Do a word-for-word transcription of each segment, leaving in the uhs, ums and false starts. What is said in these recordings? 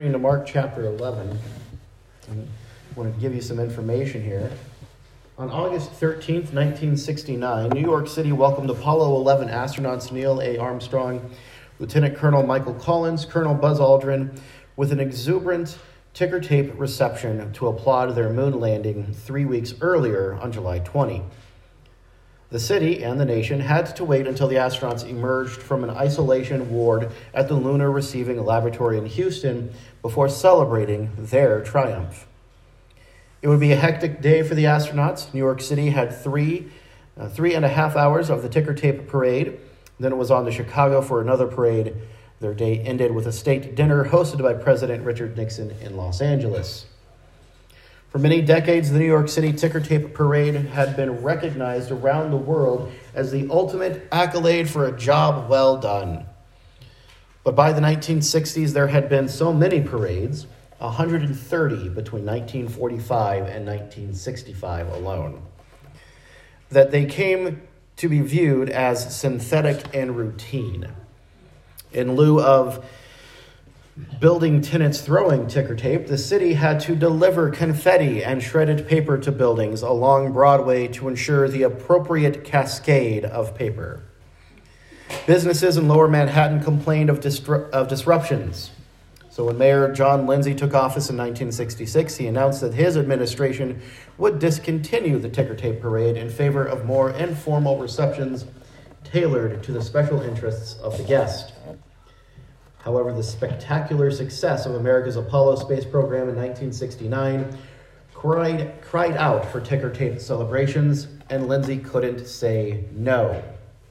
To Mark chapter eleven, I want to give you some information here. On August thirteenth, nineteen sixty-nine, New York City welcomed Apollo eleven astronauts Neil A. Armstrong, Lieutenant Colonel Michael Collins, Colonel Buzz Aldrin, with an exuberant ticker tape reception to applaud their moon landing three weeks earlier on July twentieth. The city and the nation had to wait until the astronauts emerged from an isolation ward at the Lunar Receiving Laboratory in Houston before celebrating their triumph. It would be a hectic day for the astronauts. New York City had three, uh, three and a half hours of the ticker tape parade. Then it was on to Chicago for another parade. Their day ended with a state dinner hosted by President Richard Nixon in Los Angeles. For many decades, the New York City ticker tape parade had been recognized around the world as the ultimate accolade for a job well done. But by the nineteen sixties, there had been so many parades, one hundred thirty between nineteen forty-five and nineteen sixty-five alone, that they came to be viewed as synthetic and routine. In lieu of building tenants throwing ticker tape, the city had to deliver confetti and shredded paper to buildings along Broadway to ensure the appropriate cascade of paper. Businesses in Lower Manhattan complained of, distru- of disruptions. So when Mayor John Lindsay took office in nineteen sixty-six, he announced that his administration would discontinue the ticker tape parade in favor of more informal receptions tailored to the special interests of the guest. However, the spectacular success of America's Apollo space program in nineteen sixty-nine cried, cried out for ticker tape celebrations, and Lindsay couldn't say no.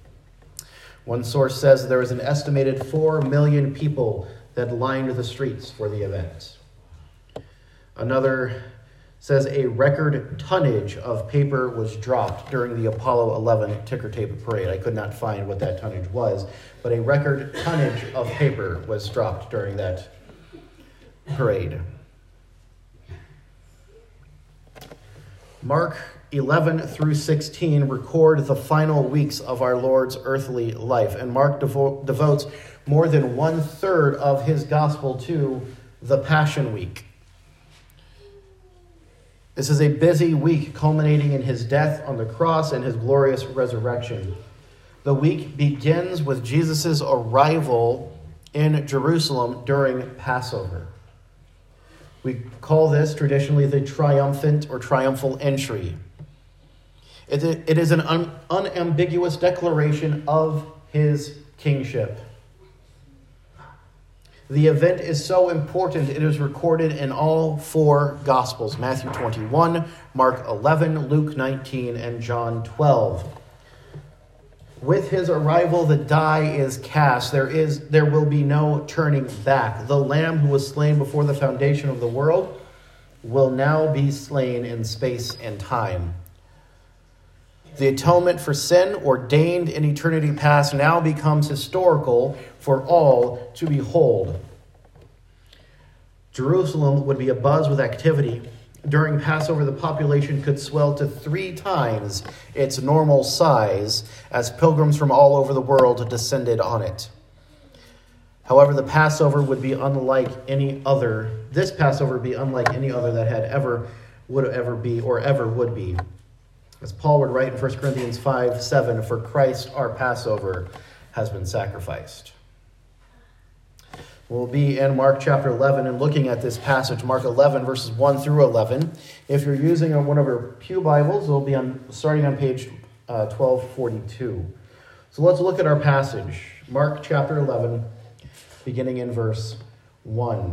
One source says there was an estimated four million people that lined the streets for the event. Another says a record tonnage of paper was dropped during the Apollo eleven ticker tape parade. I could not find what that tonnage was, but a record tonnage of paper was dropped during that parade. Mark eleven through sixteen record the final weeks of our Lord's earthly life, and Mark devo- devotes more than one third of his gospel to the Passion Week. This is a busy week culminating in his death on the cross and his glorious resurrection. The week begins with Jesus' arrival in Jerusalem during Passover. We call this traditionally the triumphant or triumphal entry. It, it is an un, unambiguous declaration of his kingship. The event is so important, it is recorded in all four Gospels: Matthew twenty-one, Mark eleven, Luke nineteen, and John twelve. With his arrival, the die is cast. There is, there will be no turning back. The Lamb who was slain before the foundation of the world will now be slain in space and time. The atonement for sin, ordained in eternity past, now becomes historical for all to behold. Jerusalem would be abuzz with activity. During Passover, the population could swell to three times its normal size as pilgrims from all over the world descended on it. However, the Passover would be unlike any other. This Passover would be unlike any other that had ever, would ever be, or ever would be. As Paul would write in First Corinthians five seven, "For Christ our Passover has been sacrificed." We'll be in Mark chapter eleven and looking at this passage, Mark eleven, verses one through eleven. If you're using one of our pew Bibles, it'll be on starting on page uh, twelve forty-two. So let's look at our passage, Mark chapter eleven, beginning in verse one.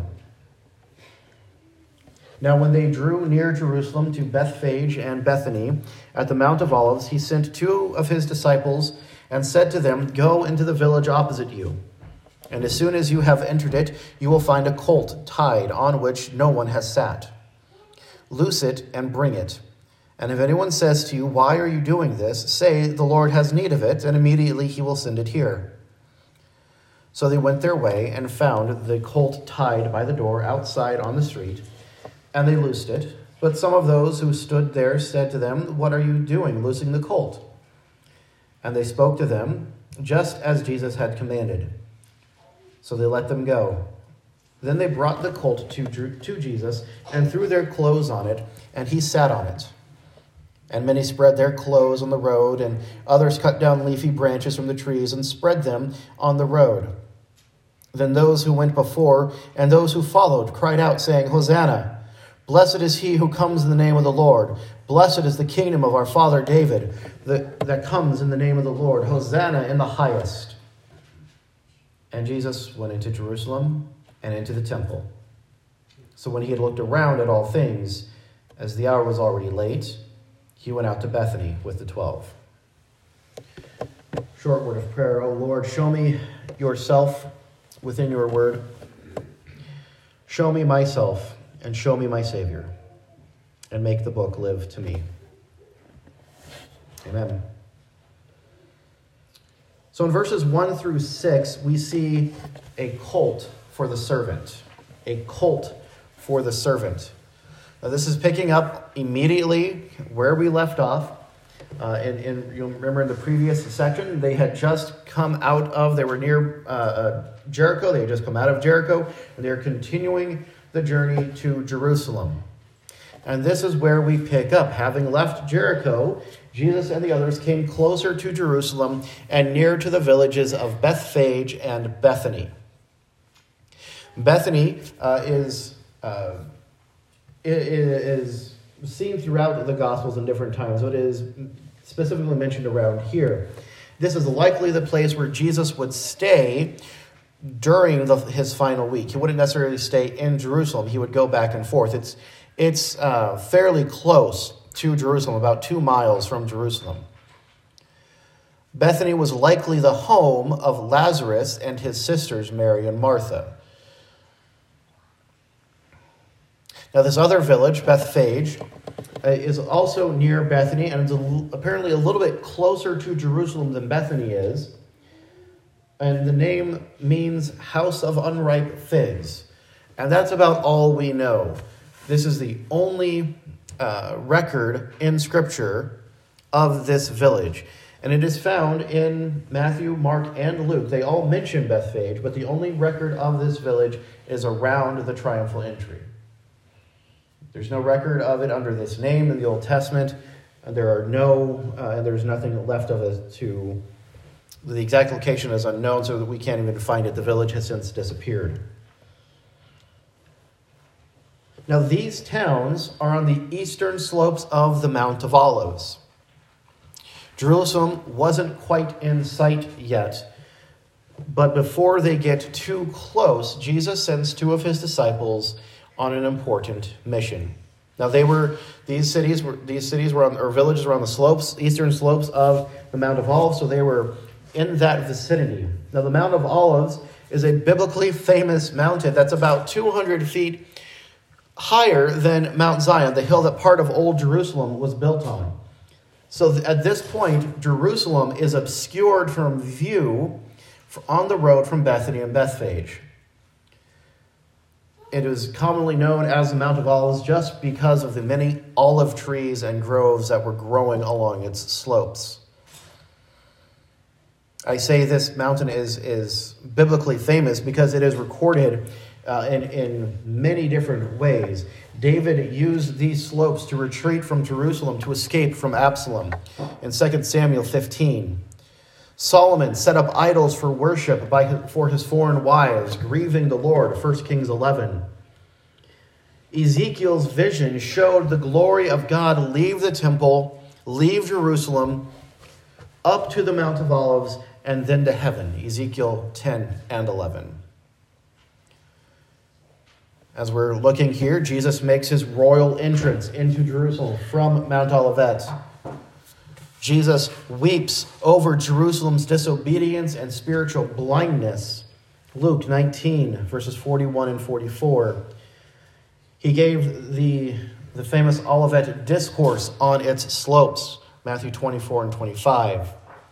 Now when they drew near Jerusalem to Bethphage and Bethany at the Mount of Olives, he sent two of his disciples and said to them, "Go into the village opposite you, and as soon as you have entered it, you will find a colt tied on which no one has sat. Loose it and bring it. And if anyone says to you, 'Why are you doing this?' say, 'The Lord has need of it,' and immediately he will send it here." So they went their way and found the colt tied by the door outside on the street, and they loosed it. But some of those who stood there said to them, "What are you doing, loosing the colt?" And they spoke to them just as Jesus had commanded. So they let them go. Then they brought the colt to, to Jesus and threw their clothes on it, and he sat on it. And many spread their clothes on the road, and others cut down leafy branches from the trees and spread them on the road. Then those who went before and those who followed cried out, saying, Hosanna! Blessed is he who comes in the name of the Lord. Blessed is the kingdom of our father David that, that comes in the name of the Lord. Hosanna in the highest. And Jesus went into Jerusalem and into the temple. So when he had looked around at all things, as the hour was already late, he went out to Bethany with the twelve. Short word of prayer. O Lord, show me yourself within your word. Show me myself and show me my Savior, and make the book live to me. Amen. So in verses one through six, we see a colt for the servant. A colt for the servant. Now this is picking up immediately where we left off. Uh, and, and you'll remember in the previous section, they had just come out of, they were near uh, uh, Jericho. They had just come out of Jericho, and they're continuing the journey to Jerusalem. And this is where we pick up. Having left Jericho, Jesus and the others came closer to Jerusalem and near to the villages of Bethphage and Bethany. Bethany uh, is... Uh, It is seen throughout the Gospels in different times, so it is specifically mentioned around here. This is likely the place where Jesus would stay during the, his final week. He wouldn't necessarily stay in Jerusalem. He would go back and forth. It's, it's uh, fairly close to Jerusalem, about two miles from Jerusalem. Bethany was likely the home of Lazarus and his sisters, Mary and Martha. Now, this other village, Bethphage, uh, is also near Bethany, and it's a, apparently a little bit closer to Jerusalem than Bethany is. And the name means house of unripe figs. And that's about all we know. This is the only uh, record in Scripture of this village. And it is found in Matthew, Mark, and Luke. They all mention Bethphage, but the only record of this village is around the triumphal entry. There's no record of it under this name in the Old Testament. There are no, uh, and there's nothing left of it to, the exact location is unknown, so that we can't even find it. The village has since disappeared. Now, these towns are on the eastern slopes of the Mount of Olives. Jerusalem wasn't quite in sight yet, but before they get too close, Jesus sends two of his disciples on an important mission. Now they were these cities were these cities were on, or villages were on the slopes, eastern slopes of the Mount of Olives, so they were in that vicinity. Now the Mount of Olives is a biblically famous mountain that's about two hundred feet higher than Mount Zion, the hill that part of Old Jerusalem was built on. So th- at this point, Jerusalem is obscured from view on the road from Bethany and Bethphage. It is commonly known as the Mount of Olives just because of the many olive trees and groves that were growing along its slopes. I say this mountain is, is biblically famous because it is recorded uh, in, in many different ways. David used these slopes to retreat from Jerusalem to escape from Absalom in Second Samuel fifteen. Solomon set up idols for worship by, for his foreign wives, grieving the Lord, First Kings eleven. Ezekiel's vision showed the glory of God leave the temple, leave Jerusalem, up to the Mount of Olives, and then to heaven, Ezekiel ten and eleven. As we're looking here, Jesus makes his royal entrance into Jerusalem from Mount Olivet. Jesus weeps over Jerusalem's disobedience and spiritual blindness. Luke nineteen, verses forty-one and forty-four. He gave the, the famous Olivet Discourse on its slopes, Matthew twenty-four and twenty-five.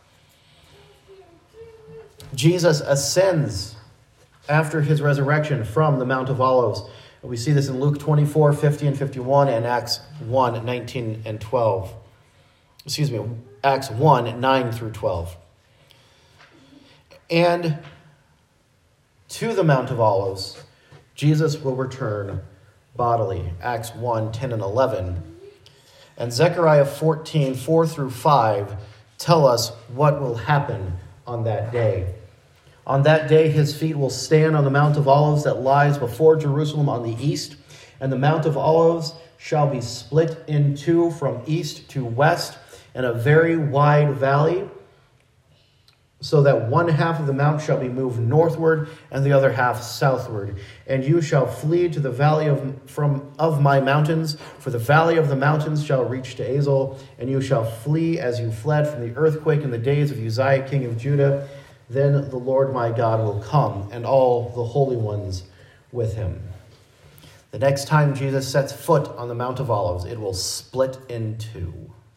Jesus ascends after his resurrection from the Mount of Olives. We see this in Luke twenty-four, fifty and fifty-one, and Acts one, nineteen and twelve. Excuse me, Acts one, nine through twelve. And to the Mount of Olives, Jesus will return bodily. Acts one, ten and eleven. And Zechariah fourteen, four through five tell us what will happen on that day. On that day, his feet will stand on the Mount of Olives that lies before Jerusalem on the east, and the Mount of Olives shall be split in two from east to west, and a very wide valley, so that one half of the mount shall be moved northward and the other half southward. And you shall flee to the valley of from of my mountains, for the valley of the mountains shall reach to Azel, and you shall flee as you fled from the earthquake in the days of Uzziah king of Judah. Then the Lord my God will come, and all the holy ones with him. The next time Jesus sets foot on the Mount of Olives, it will split in two.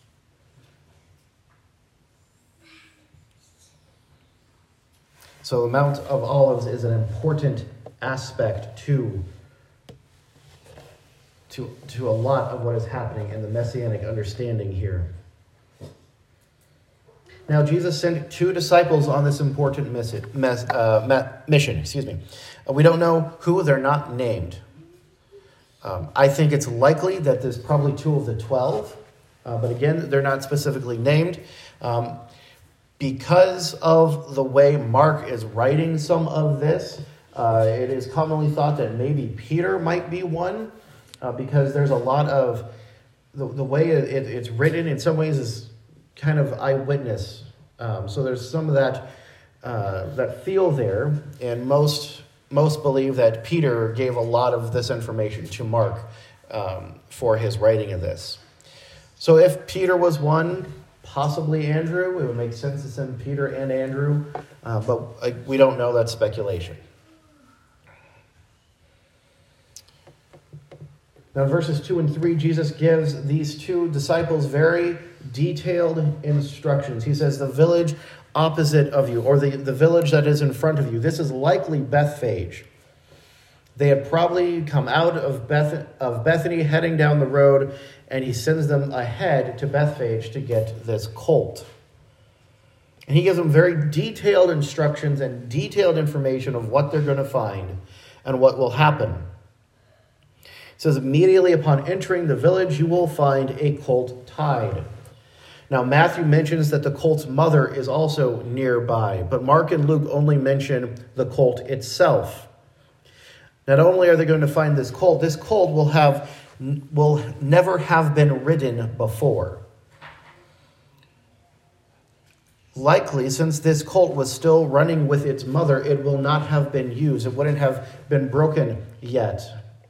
So the Mount of Olives is an important aspect to, to, to a lot of what is happening in the messianic understanding here. Now, Jesus sent two disciples on this important mes- mes- uh, mission. Excuse me. Uh, we don't know who, they're not named. Um, I think it's likely that there's probably two of the twelve, uh, but again, they're not specifically named. Um, because of the way Mark is writing some of this, uh, it is commonly thought that maybe Peter might be one, uh, because there's a lot of, the, the way it, it, it's written in some ways is kind of eyewitness. Um, so there's some of that uh, that feel there, and most most believe that Peter gave a lot of this information to Mark um, for his writing of this. So if Peter was one, possibly Andrew, it would make sense to send Peter and Andrew, uh, but uh, we don't know. That's speculation. Now in verses two and three, Jesus gives these two disciples very detailed instructions. He says, the village opposite of you, or the, the village that is in front of you, this is likely Bethphage. They had probably come out of Beth of Bethany, heading down the road, and he sends them ahead to Bethphage to get this colt. And he gives them very detailed instructions and detailed information of what they're going to find and what will happen. It says, immediately upon entering the village, you will find a colt tied. Now, Matthew mentions that the colt's mother is also nearby, but Mark and Luke only mention the colt itself. Not only are they going to find this colt, this colt will have will never have been ridden before. Likely, since this colt was still running with its mother, it will not have been used. It wouldn't have been broken yet.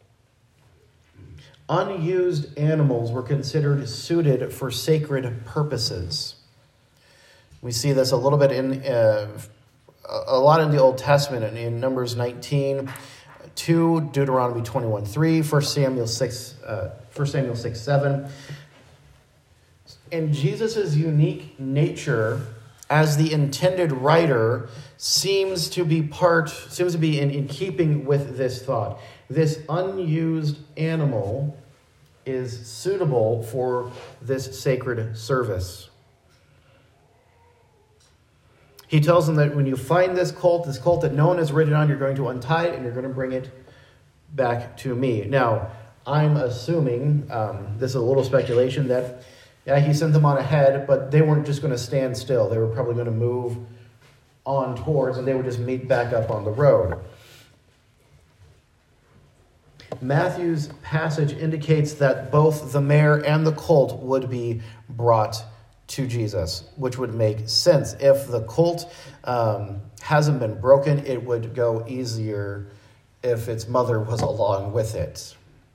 Unused animals were considered suited for sacred purposes. We see this a little bit in, uh, a lot in the Old Testament, in, in Numbers nineteen, two, Deuteronomy twenty-one, three, First Samuel six, uh, First Samuel six, seven. And Jesus' unique nature as the intended writer seems to be part, seems to be in, in keeping with this thought. This unused animal is suitable for this sacred service. He tells them that when you find this colt, this colt that no one has ridden on, you're going to untie it and you're going to bring it back to me. Now, I'm assuming, um, this is a little speculation, that yeah, he sent them on ahead, but they weren't just going to stand still. They were probably going to move on towards, and they would just meet back up on the road. Matthew's passage indicates that both the mare and the colt would be brought to Jesus, which would make sense. If the colt um, hasn't been broken, it would go easier if its mother was along with it.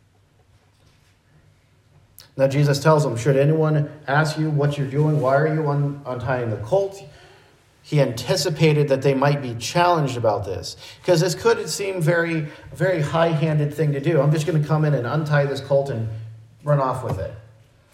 Now Jesus tells them, should anyone ask you what you're doing, why are you un- untying the colt? He anticipated that they might be challenged about this, because this could seem very, very high-handed thing to do. I'm just going to come in and untie this colt and run off with it.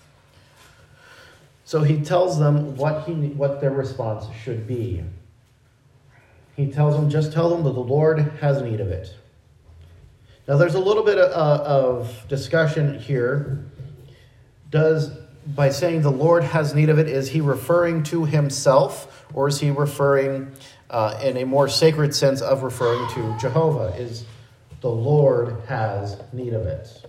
So he tells them what he what their response should be. He tells them, just tell them that the Lord has need of it. Now there's a little bit of, uh, of discussion here. Does, by saying the Lord has need of it, is he referring to himself? Or is he referring uh, in a more sacred sense of referring to Jehovah? Is The Lord has need of it.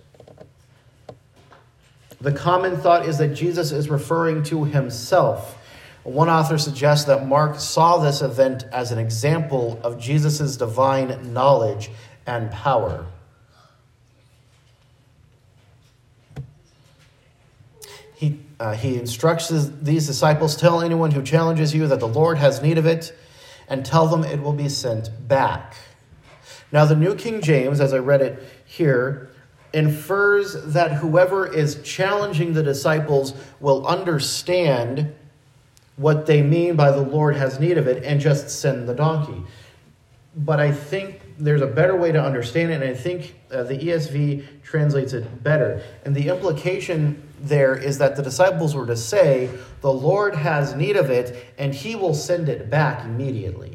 The common thought is that Jesus is referring to himself. One author suggests that Mark saw this event as an example of Jesus' divine knowledge and power. He, uh, he instructs these disciples, tell anyone who challenges you that the Lord has need of it, and tell them it will be sent back. Now, the New King James, as I read it here, infers that whoever is challenging the disciples will understand what they mean by the Lord has need of it and just send the donkey. But I think there's a better way to understand it, and I think uh, the E S V translates it better. And the implication there is that the disciples were to say, the Lord has need of it, and he will send it back immediately.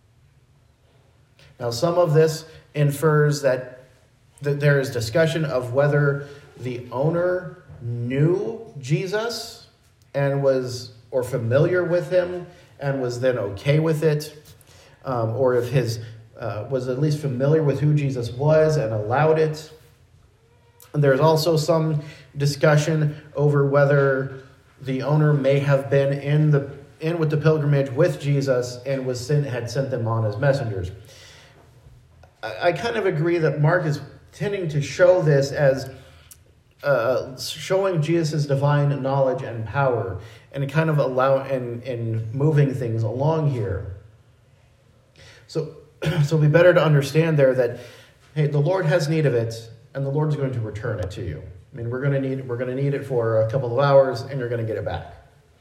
Now, some of this infers that that there is discussion of whether the owner knew Jesus and was, or familiar with him and was then okay with it, um, or if his uh, was at least familiar with who Jesus was and allowed it. And there's also some discussion over whether the owner may have been in the in with the pilgrimage with Jesus and was sent had sent them on as messengers. I, I kind of agree that Mark is tending to show this as uh, showing Jesus' divine knowledge and power, and kind of allow and, and moving things along here. So, so it'll be better to understand there that, hey, the Lord has need of it, and the Lord's going to return it to you. I mean, we're going to need we're going to need it for a couple of hours, and you're going to get it back.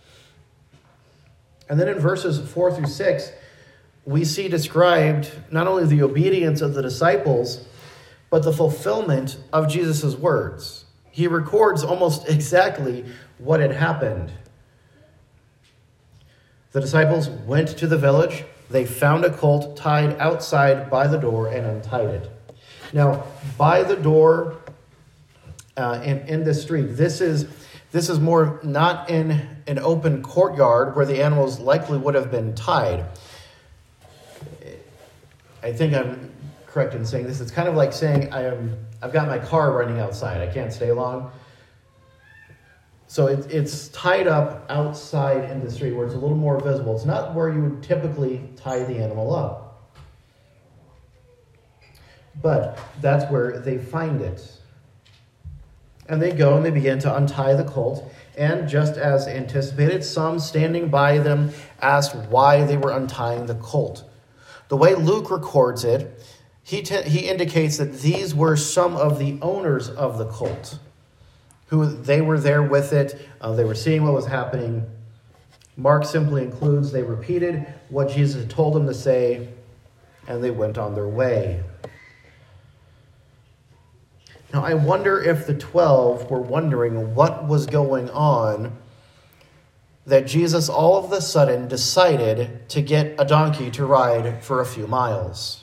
And then in verses four through six, we see described not only the obedience of the disciples, but the fulfillment of Jesus' words. He records almost exactly what had happened. The disciples went to the village. They found a colt tied outside by the door and untied it. Now, by the door uh, in, in the street, this is this is more not in an open courtyard where the animals likely would have been tied. I think I'm correct in saying this. It's kind of like saying I am, I've got my car running outside. I can't stay long. So it, it's tied up outside in the street where it's a little more visible. It's not where you would typically tie the animal up. But that's where they find it. And they go and they begin to untie the colt. And just as anticipated, some standing by them asked why they were untying the colt. The way Luke records it, He, te- he indicates that these were some of the owners of the colt, who they were there with it. Uh, they were seeing what was happening. Mark simply includes they repeated what Jesus had told them to say, and they went on their way. Now, I wonder if the twelve were wondering what was going on, that Jesus all of a sudden decided to get a donkey to ride for a few miles.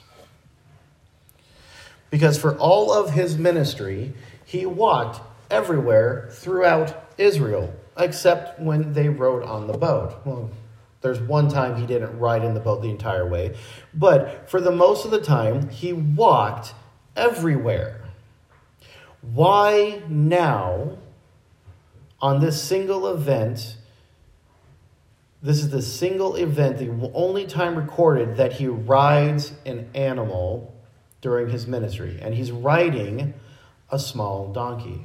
Because for all of his ministry, he walked everywhere throughout Israel, except when they rode on the boat. Well, there's one time he didn't ride in the boat the entire way. But for the most of the time, he walked everywhere. Why now, on this single event, this is the single event, the only time recorded that he rides an animal during his ministry, and he's riding a small donkey.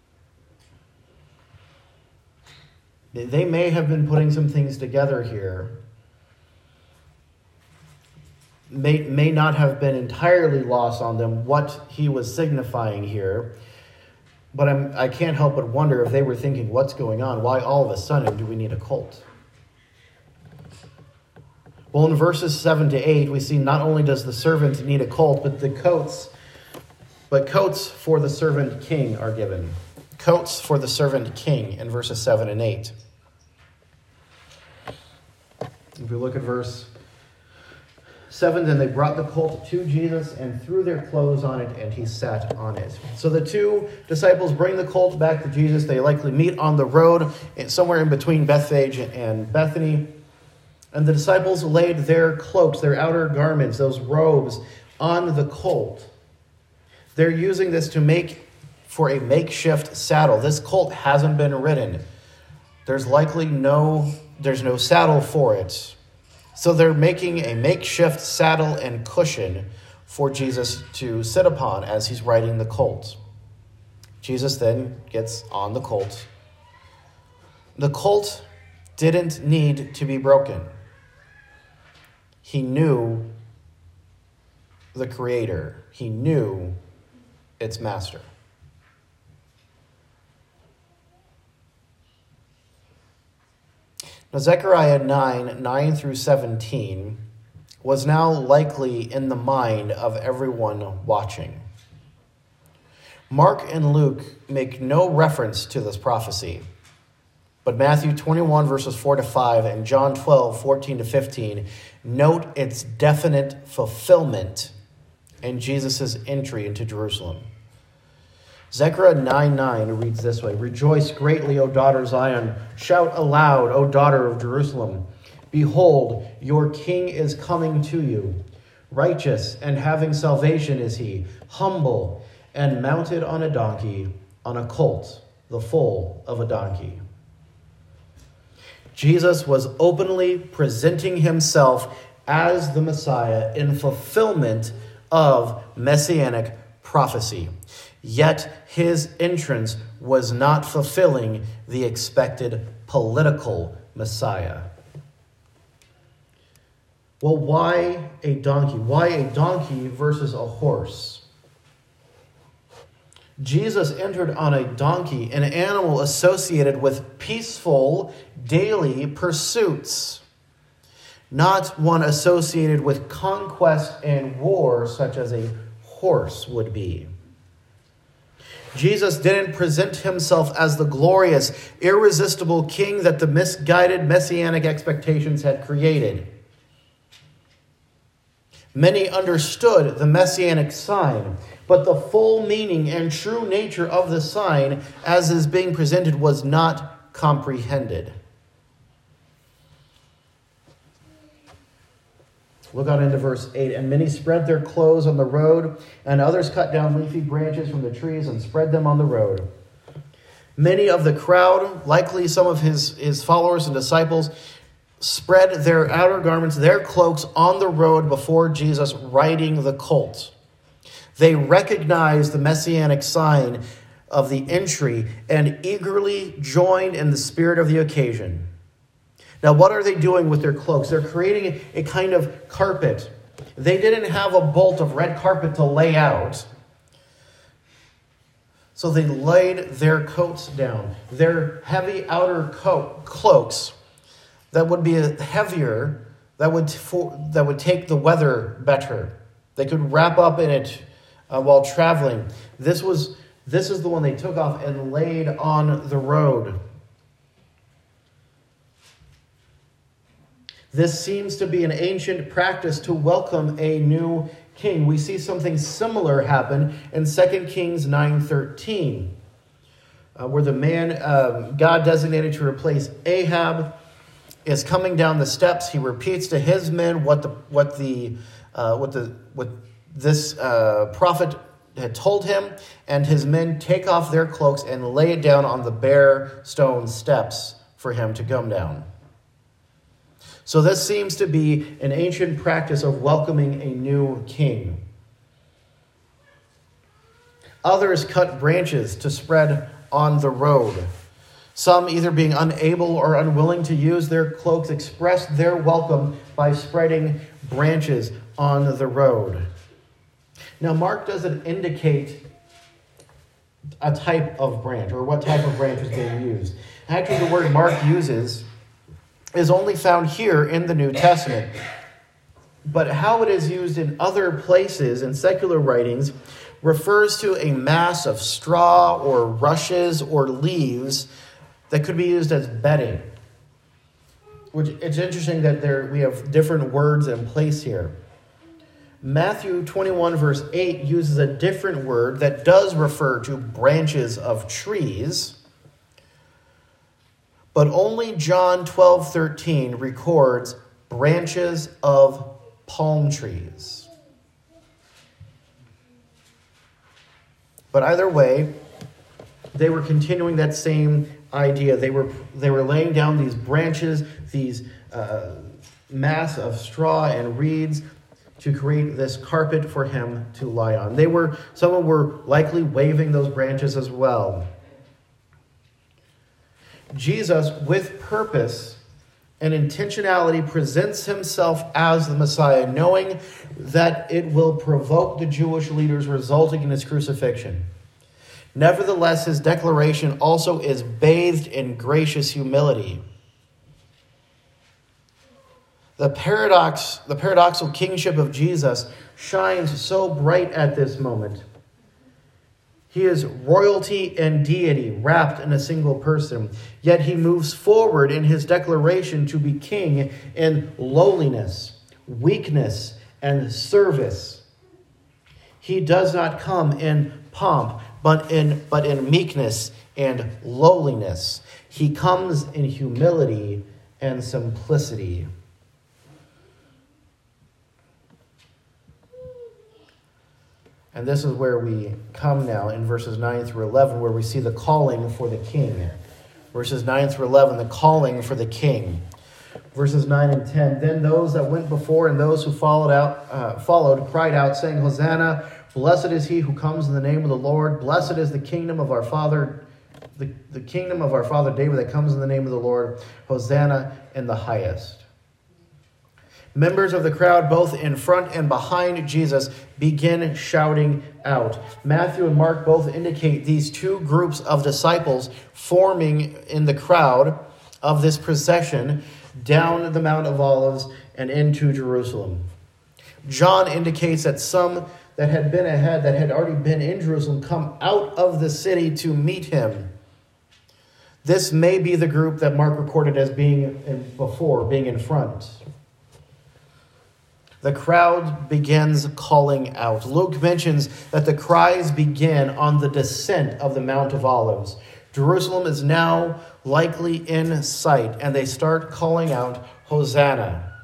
They may have been putting some things together here. May, may not have been entirely lost on them what he was signifying here, but I'm, I can't help but wonder if they were thinking, what's going on? Why all of a sudden do we need a colt? Well, in verses seven to eight, we see not only does the servant need a colt, but the coats, but coats for the servant king are given. Coats for the servant king in verses seven and eight. If we look at verse seven, then they brought the colt to Jesus and threw their clothes on it, and he sat on it. So the two disciples bring the colt back to Jesus. They likely meet on the road somewhere in between Bethphage and Bethany. And the disciples laid their cloaks, their outer garments, those robes, on the colt. They're using this to make for a makeshift saddle. This colt hasn't been ridden. There's likely no, there's no saddle for it. So they're making a makeshift saddle and cushion for Jesus to sit upon as he's riding the colt. Jesus then gets on the colt. The colt didn't need to be broken. He knew the Creator. He knew its master. Now, Zechariah nine, nine through seventeen was now likely in the mind of everyone watching. Mark and Luke make no reference to this prophecy, but Matthew twenty-one, verses four to five, and John twelve, fourteen to fifteen note its definite fulfillment in Jesus' entry into Jerusalem. Zechariah nine nine reads this way: "Rejoice greatly, O daughter Zion. Shout aloud, O daughter of Jerusalem. Behold, your king is coming to you. Righteous and having salvation is he, humble and mounted on a donkey, on a colt, the foal of a donkey." Jesus was openly presenting himself as the Messiah in fulfillment of messianic prophecy. Yet his entrance was not fulfilling the expected political Messiah. Well, why a donkey? Why a donkey versus a horse? Jesus entered on a donkey, an animal associated with peaceful daily pursuits, not one associated with conquest and war such as a horse would be. Jesus didn't present himself as the glorious, irresistible king that the misguided messianic expectations had created. Many understood the messianic sign, but the full meaning and true nature of the sign as is being presented was not comprehended. Look on into verse eight. "And many spread their clothes on the road, and others cut down leafy branches from the trees and spread them on the road." Many of the crowd, likely some of his, his followers and disciples, spread their outer garments, their cloaks, on the road before Jesus riding the colt. They recognized the messianic sign of the entry and eagerly joined in the spirit of the occasion. Now, what are they doing with their cloaks? They're creating a kind of carpet. They didn't have a bolt of red carpet to lay out. So they laid their coats down, their heavy outer coat, cloaks that would be heavier, that would for, that would take the weather better. They could wrap up in it uh, while traveling. This was this is the one they took off and laid on the road. This seems to be an ancient practice to welcome a new king. We see something similar happen in Second Kings nine thirteen, uh, where the man uh, God designated to replace Ahab is coming down the steps. He repeats to his men what the what the uh, what the what this uh, prophet had told him, and his men take off their cloaks and lay it down on the bare stone steps for him to come down. So this seems to be an ancient practice of welcoming a new king. Others cut branches to spread on the road. Some, either being unable or unwilling to use their cloaks, expressed their welcome by spreading branches on the road. Now, Mark doesn't indicate a type of branch or what type of branch is being used. Actually, the word Mark uses is only found here in the New Testament. But how it is used in other places in secular writings refers to a mass of straw or rushes or leaves that could be used as bedding. Which it's interesting that there we have different words in place here. Matthew twenty-one verse eight uses a different word that does refer to branches of trees. But only John twelve thirteen records branches of palm trees. But either way, they were continuing that same idea. They were they were laying down these branches, these uh, mass of straw and reeds to create this carpet for him to lie on. They were some were likely waving those branches as well. Jesus, with purpose and intentionality, presents himself as the Messiah, knowing that it will provoke the Jewish leaders, resulting in his crucifixion. Nevertheless, his declaration also is bathed in gracious humility. The paradox, the paradoxical kingship of Jesus shines so bright at this moment. He is royalty and deity wrapped in a single person, yet he moves forward in his declaration to be king in lowliness, weakness, and service. He does not come in pomp, but in but in meekness and lowliness. He comes in humility and simplicity. And this is where we come now in verses nine through eleven, where we see the calling for the king. Verses nine through eleven, the calling for the king. Verses nine and ten, then those that went before and those who followed out uh, followed cried out, saying, Hosanna, blessed is he who comes in the name of the Lord. Blessed is the kingdom of our father, the, the kingdom of our father David that comes in the name of the Lord. Hosanna in the highest. Members of the crowd, both in front and behind Jesus, begin shouting out. Matthew and Mark both indicate these two groups of disciples forming in the crowd of this procession down the Mount of Olives and into Jerusalem. John indicates that some that had been ahead, that had already been in Jerusalem, come out of the city to meet him. This may be the group that Mark recorded as being in, before, being in front. The crowd begins calling out. Luke mentions that the cries begin on the descent of the Mount of Olives. Jerusalem is now likely in sight, and they start calling out, Hosanna.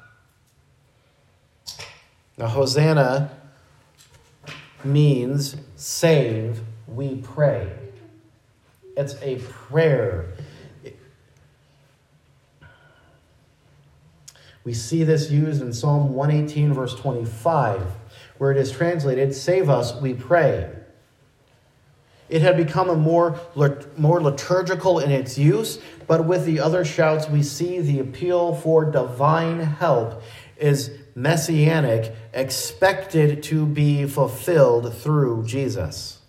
Now, Hosanna means save, we pray. It's a prayer. We see this used in Psalm one eighteen, verse twenty-five, where it is translated, save us, we pray. It had become a more, more liturgical in its use, but with the other shouts, we see the appeal for divine help is messianic, expected to be fulfilled through Jesus.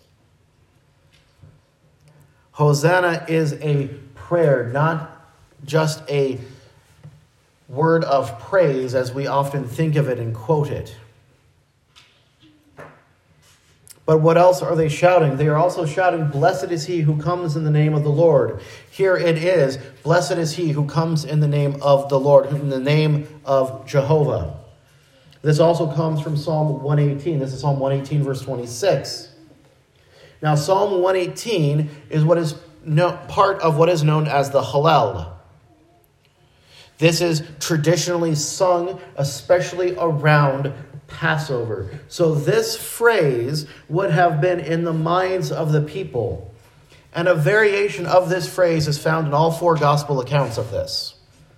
Hosanna is a prayer, not just a word of praise as we often think of it and quote it. But what else are they shouting? They are also shouting, blessed is he who comes in the name of the Lord. Here it is, blessed is he who comes in the name of the Lord, in the name of Jehovah. This also comes from Psalm one eighteen. This is Psalm one eighteen, verse twenty-six. Now, Psalm one eighteen is what is no, part of what is known as the Hallel. This is traditionally sung, especially around Passover. So this phrase would have been in the minds of the people. And a variation of this phrase is found in all four gospel accounts of this.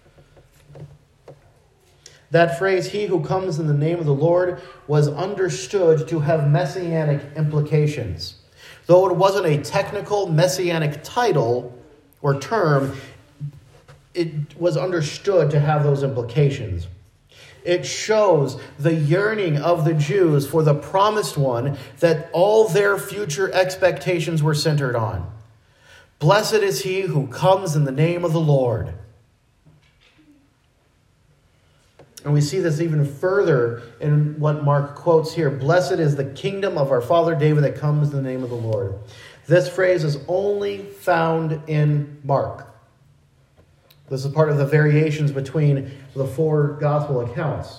That phrase, he who comes in the name of the Lord, was understood to have messianic implications. Though it wasn't a technical messianic title or term, it was understood to have those implications. It shows the yearning of the Jews for the promised one that all their future expectations were centered on. Blessed is he who comes in the name of the Lord. And we see this even further in what Mark quotes here. Blessed is the kingdom of our father David that comes in the name of the Lord. This phrase is only found in Mark. This is part of the variations between the four gospel accounts.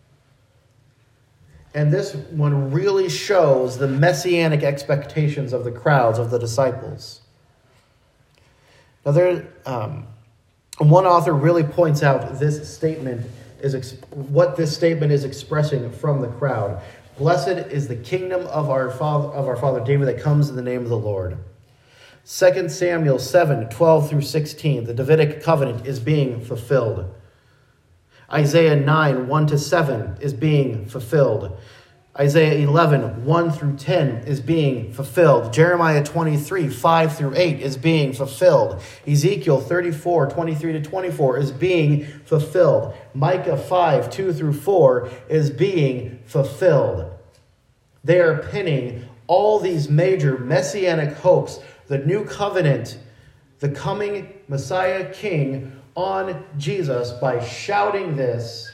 And this one really shows the messianic expectations of the crowds, of the disciples. Now, there, um, one author really points out this statement is ex- what this statement is expressing from the crowd. Blessed is the kingdom of our father, of our father David that comes in the name of the Lord. Second Samuel seven, twelve through sixteen, the Davidic covenant is being fulfilled. Isaiah nine, one to seven is being fulfilled. Isaiah eleven, one through ten is being fulfilled. Jeremiah twenty-three, five through eight is being fulfilled. Ezekiel thirty-four, twenty-three to twenty-four is being fulfilled. Micah five, two through four is being fulfilled. They are pinning all these major messianic hopes, the new covenant, the coming Messiah King, on Jesus by shouting this,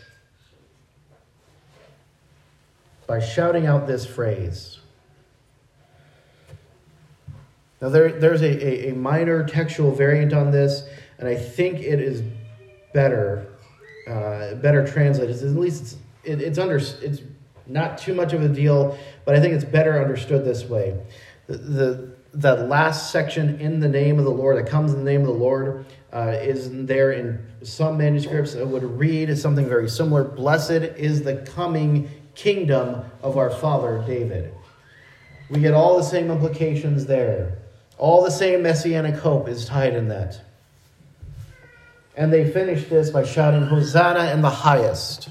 by shouting out this phrase. Now there, there's a, a, a minor textual variant on this, and I think it is better, uh, better translated. At least it's it, it's under it's not too much of a deal, but I think it's better understood this way. The, the that last section, in the name of the Lord, that comes in the name of the Lord, uh, is there in some manuscripts. It would read something very similar. Blessed is the coming kingdom of our father David. We get all the same implications there. All the same messianic hope is tied in that. And they finish this by shouting, Hosanna in the highest.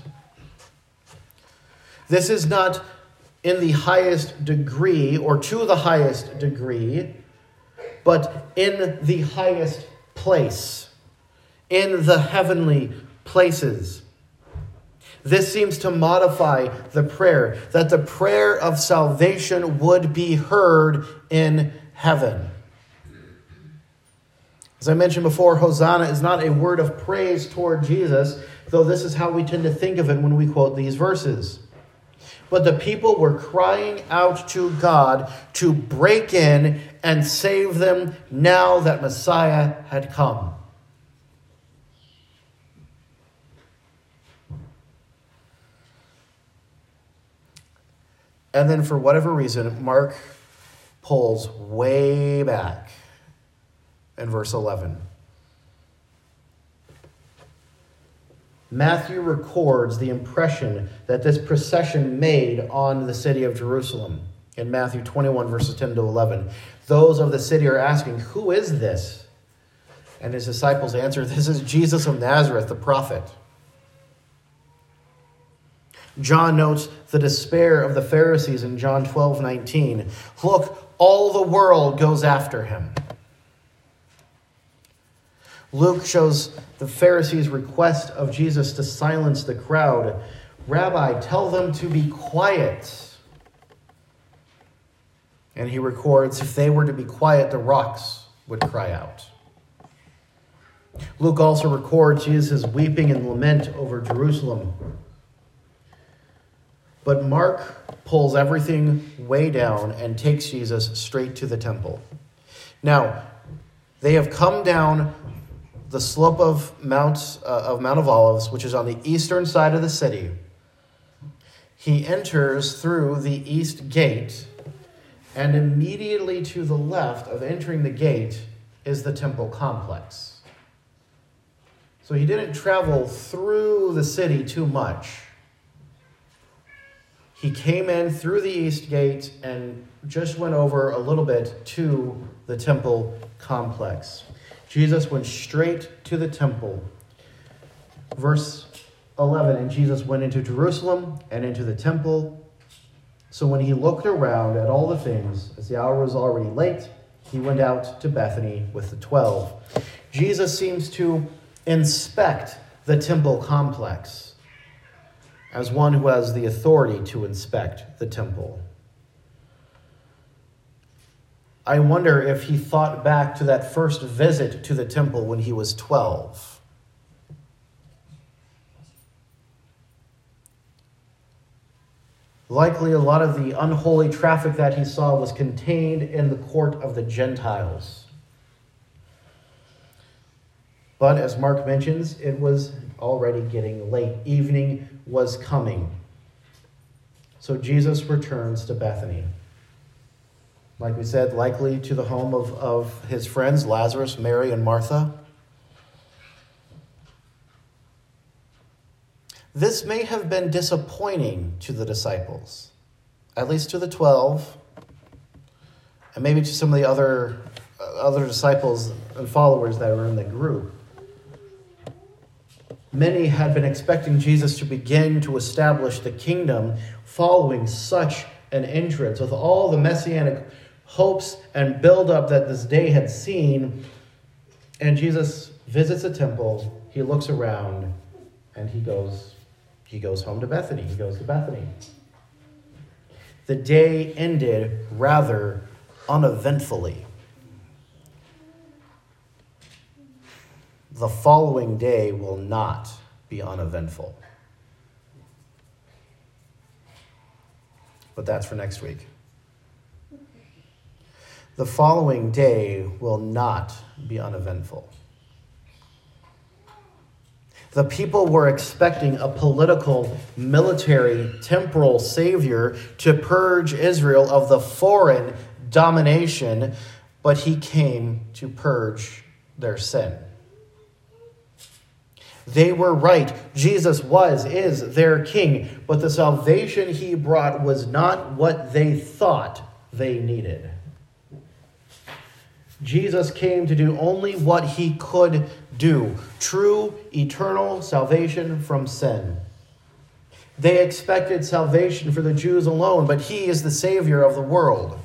This is not in the highest degree or to the highest degree, but in the highest place, in the heavenly places. This seems to modify the prayer, that the prayer of salvation would be heard in heaven. As I mentioned before, Hosanna is not a word of praise toward Jesus, though this is how we tend to think of it when we quote these verses. But the people were crying out to God to break in and save them now that Messiah had come. And then for whatever reason, Mark pulls way back in verse eleven. Matthew records the impression that this procession made on the city of Jerusalem. In Matthew twenty-one, verses ten to eleven. Those of the city are asking, who is this? And his disciples answer, this is Jesus of Nazareth, the prophet. John notes the despair of the Pharisees in John twelve nineteen. Look, all the world goes after him. Luke shows the Pharisees' request of Jesus to silence the crowd. Rabbi, tell them to be quiet. And he records, if they were to be quiet, the rocks would cry out. Luke also records Jesus' weeping and lament over Jerusalem. But Mark pulls everything way down and takes Jesus straight to the temple. Now, they have come down the slope of Mount, uh, of Mount of Olives, which is on the eastern side of the city. He enters through the east gate, and immediately to the left of entering the gate is the temple complex. So he didn't travel through the city too much. He came in through the east gate and just went over a little bit to the temple complex. Jesus went straight to the temple. Verse eleven, and Jesus went into Jerusalem and into the temple. So when he looked around at all the things, as the hour was already late, he went out to Bethany with the twelve. Jesus seems to inspect the temple complex as one who has the authority to inspect the temple. I wonder if he thought back to that first visit to the temple when he was twelve. Likely a lot of the unholy traffic that he saw was contained in the court of the Gentiles. But as Mark mentions, it was already getting late. Evening was coming. So Jesus returns to Bethany. Like we said, likely to the home of, of his friends, Lazarus, Mary, and Martha. This may have been disappointing to the disciples. at least to the twelve, and maybe to some of the other, uh, other disciples and followers that were in the group, many had been expecting Jesus to begin to establish the kingdom following such an entrance, with all the messianic hopes and buildup that this day had seen. And Jesus visits a temple, he looks around, and he goes, he goes home to Bethany. He goes to Bethany. The day ended rather uneventfully. The following day will not be uneventful. But that's for next week. The following day will not be uneventful. The people were expecting a political, military, temporal savior to purge Israel of the foreign domination, but he came to purge their sin. They were right. Jesus was, is their king, but the salvation he brought was not what they thought they needed. Jesus came to do only what he could do. True, eternal salvation from sin. They expected salvation for the Jews alone, but he is the Savior of the world.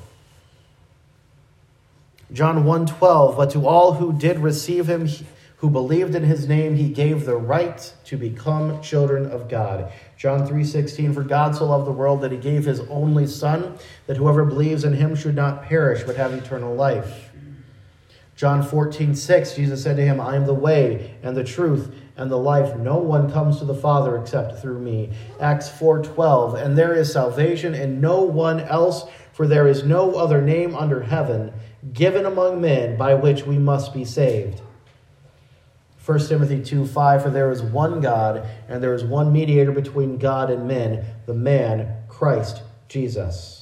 John one twelve, but to all who did receive him, who believed in his name, he gave the right to become children of God. John three sixteen, for God so loved the world that he gave his only Son, that whoever believes in him should not perish, but have eternal life. John fourteen six, Jesus said to him, I am the way and the truth and the life. No one comes to the Father except through me. Acts four twelve, and there is salvation in no one else, for there is no other name under heaven given among men by which we must be saved. First Timothy two five, for there is one God, and there is one mediator between God and men, the man, Christ Jesus.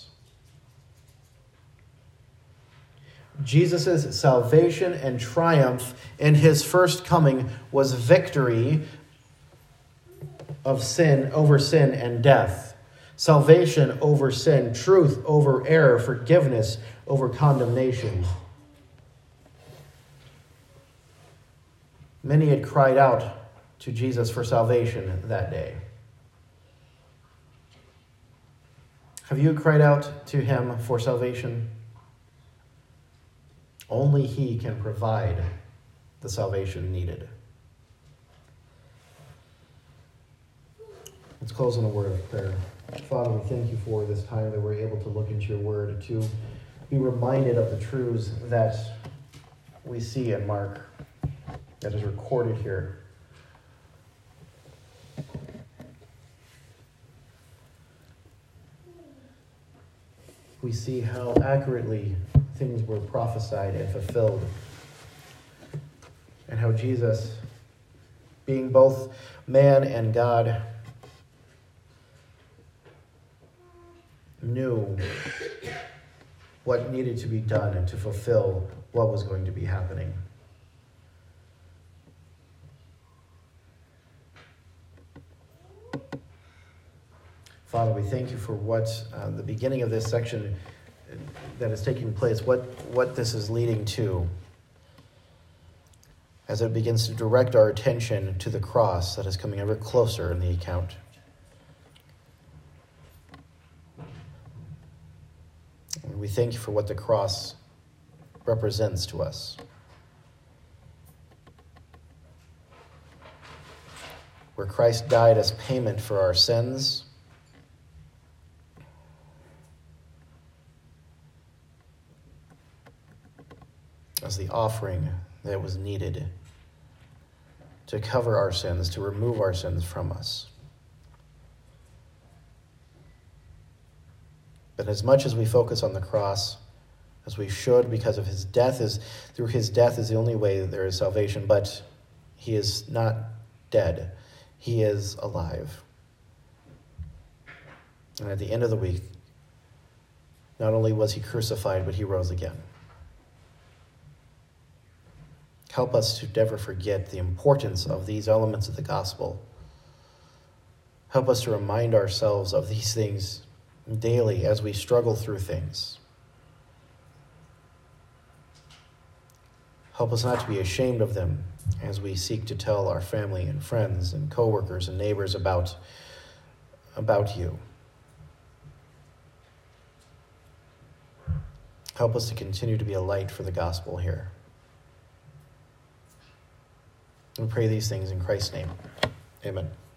Jesus' salvation and triumph in his first coming was victory of sin over sin and death. Salvation over sin, truth over error, forgiveness over condemnation. Many had cried out to Jesus for salvation that day. Have you cried out to him for salvation? Only he can provide the salvation needed. Let's close on a word of prayer. Father, we thank you for this time that we're able to look into your word, to be reminded of the truths that we see in Mark, that is recorded here. We see how accurately things were prophesied and fulfilled, and how Jesus, being both man and God, knew what needed to be done and to fulfill what was going to be happening. Father, we thank you for what uh, the beginning of this section that is taking place, what, what this is leading to, as it begins to direct our attention to the cross that is coming ever closer in the account. And we thank you for what the cross represents to us. Where Christ died as payment for our sins, as the offering that was needed to cover our sins, to remove our sins from us. But as much as we focus on the cross, as we should, because of his death, is through his death is the only way that there is salvation, but he is not dead. He is alive. And at the end of the week, not only was he crucified, but he rose again. Help us to never forget the importance of these elements of the gospel. Help us to remind ourselves of these things daily as we struggle through things. Help us not to be ashamed of them as we seek to tell our family and friends and coworkers and neighbors about, about you. Help us to continue to be a light for the gospel here. We pray these things in Christ's name. Amen.